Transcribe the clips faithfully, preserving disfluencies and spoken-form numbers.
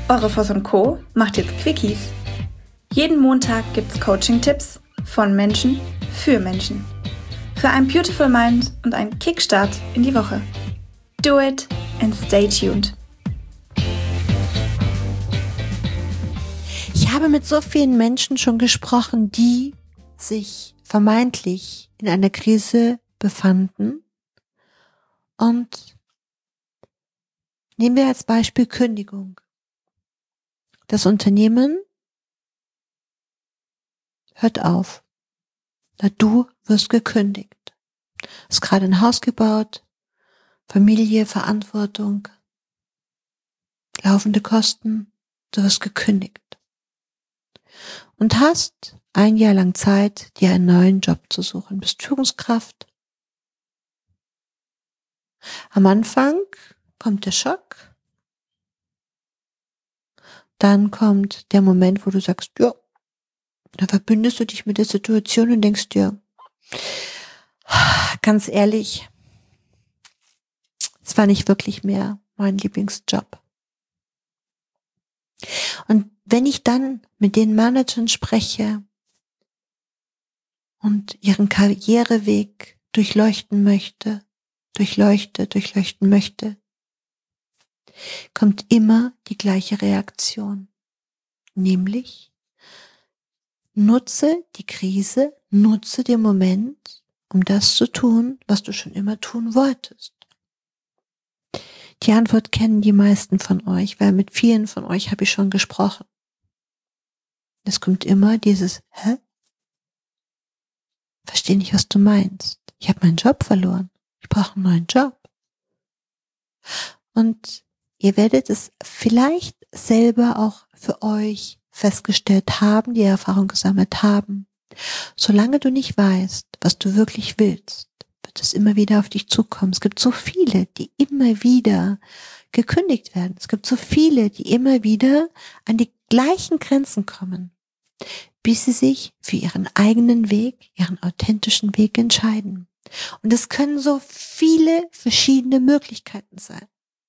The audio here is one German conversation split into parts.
Eure Voss und Co. macht jetzt Quickies. Jeden Montag gibt's Coaching-Tipps von Menschen für Menschen. Für ein Beautiful Mind und einen Kickstart in die Woche. Do it and stay tuned. Ich habe mit so vielen Menschen schon gesprochen, die sich vermeintlich in einer Krise befanden. Und nehmen wir als Beispiel Kündigung. Das Unternehmen hört auf. Na, du wirst gekündigt. Du hast gerade ein Haus gebaut, Familie, Verantwortung, laufende Kosten, du wirst gekündigt. Und hast ein Jahr lang Zeit, dir einen neuen Job zu suchen. Bist Führungskraft. Am Anfang kommt der Schock. Dann kommt der Moment, wo du sagst, ja, da verbündest du dich mit der Situation und denkst dir, ganz ehrlich, es war nicht wirklich mehr mein Lieblingsjob. Und wenn ich dann mit den Managern spreche und ihren Karriereweg durchleuchten möchte, durchleuchte, durchleuchten möchte, kommt immer die gleiche Reaktion, nämlich nutze die Krise, nutze den Moment, um das zu tun, was du schon immer tun wolltest. Die Antwort kennen die meisten von euch, weil mit vielen von euch habe ich schon gesprochen. Es kommt immer dieses, hä? Verstehe nicht, was du meinst. Ich habe meinen Job verloren. Ich brauche einen neuen Job. Und ihr werdet es vielleicht selber auch für euch festgestellt haben, die Erfahrung gesammelt haben. Solange du nicht weißt, was du wirklich willst, wird es immer wieder auf dich zukommen. Es gibt so viele, die immer wieder gekündigt werden. Es gibt so viele, die immer wieder an die gleichen Grenzen kommen, bis sie sich für ihren eigenen Weg, ihren authentischen Weg entscheiden. Und es können so viele verschiedene Möglichkeiten sein.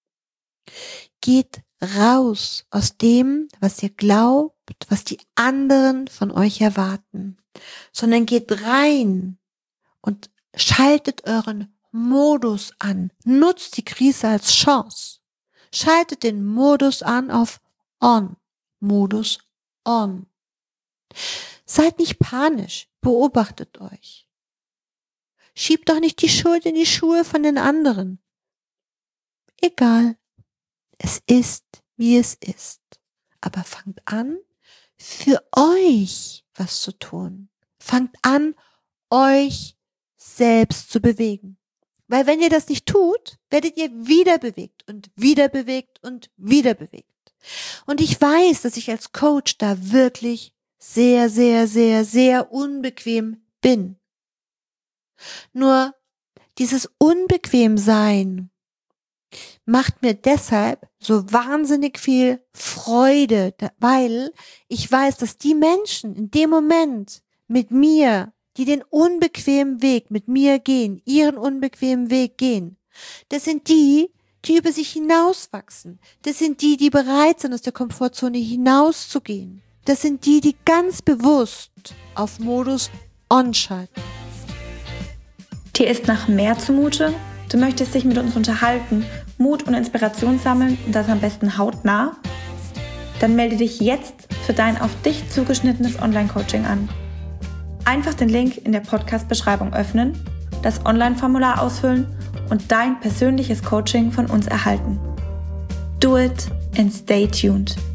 Geht raus aus dem, was ihr glaubt, was die anderen von euch erwarten, sondern geht rein und schaltet euren Modus an. Nutzt die Krise als Chance. Schaltet den Modus an auf On. Modus On. Seid nicht panisch. Beobachtet euch. Schiebt doch nicht die Schuld in die Schuhe von den anderen. Egal. Es ist, wie es ist. Aber fangt an, für euch was zu tun. Fangt an, euch selbst zu bewegen. Weil wenn ihr das nicht tut, werdet ihr wieder bewegt und wieder bewegt und wieder bewegt. Und ich weiß, dass ich als Coach da wirklich sehr, sehr, sehr, sehr unbequem bin. Nur dieses Unbequemsein macht mir deshalb so wahnsinnig viel Freude, weil ich weiß, dass die Menschen in dem Moment mit mir, die den unbequemen Weg mit mir gehen, ihren unbequemen Weg gehen, das sind die, die über sich hinauswachsen. Das sind die, die bereit sind, aus der Komfortzone hinauszugehen. Das sind die, die ganz bewusst auf Modus On schalten. Dir ist nach mehr zumute? Du möchtest dich mit uns unterhalten, Mut und Inspiration sammeln und das am besten hautnah? Dann melde dich jetzt für dein auf dich zugeschnittenes Online-Coaching an. Einfach den Link in der Podcast-Beschreibung öffnen, das Online-Formular ausfüllen und dein persönliches Coaching von uns erhalten. Do it and stay tuned.